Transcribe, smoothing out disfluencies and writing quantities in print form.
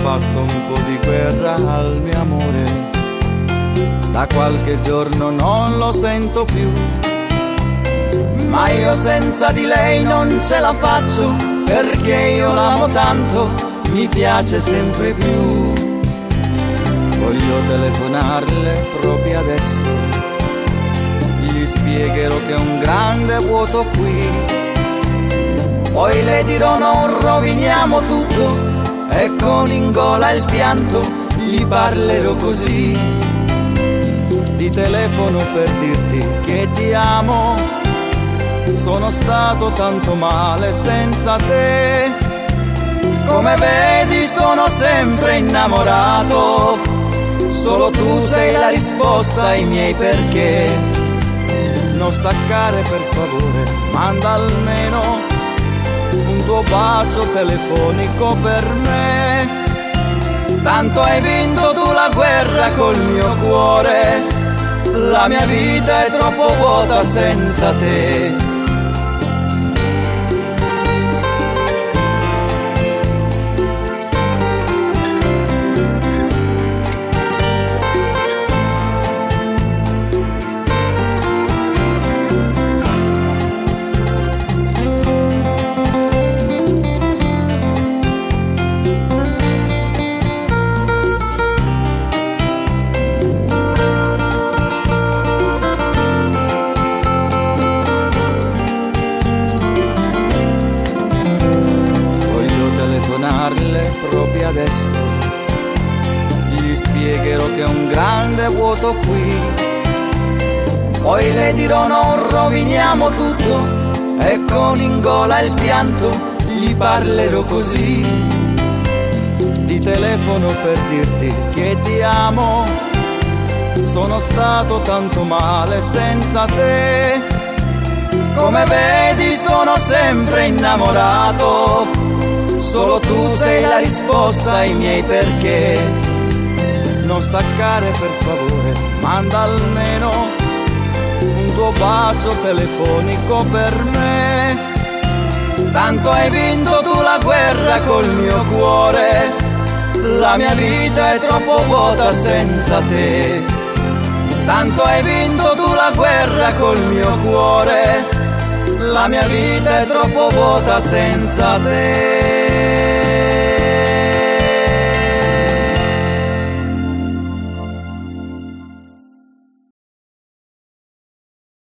fatto un po' di guerra al mio amore. Da qualche giorno non lo sento più, ma io senza di lei non ce la faccio, perché io l'amo tanto, mi piace sempre più. Voglio telefonarle proprio adesso, gli spiegherò che è un grande vuoto qui, poi le dirò non roviniamo tutto, e con in gola il pianto gli parlerò così. Ti telefono per dirti che ti amo, sono stato tanto male senza te, come vedi sono sempre innamorato, solo tu sei la risposta ai miei perché. Non staccare per favore, manda almeno un tuo bacio telefonico per me, tanto hai vinto tu la guerra col mio cuore, la mia vita è troppo vuota senza te. Proprio adesso gli spiegherò che è un grande vuoto qui, poi le dirò non roviniamo tutto, e con in gola il pianto gli parlerò così. Ti telefono per dirti che ti amo, sono stato tanto male senza te, come vedi sono sempre innamorato, solo tu sei la risposta ai miei perché. Non staccare per favore, manda almeno un tuo bacio telefonico per me, tanto hai vinto tu la guerra col mio cuore, la mia vita è troppo vuota senza te. Tanto hai vinto tu la guerra col mio cuore, la mia vita è troppo vuota senza te.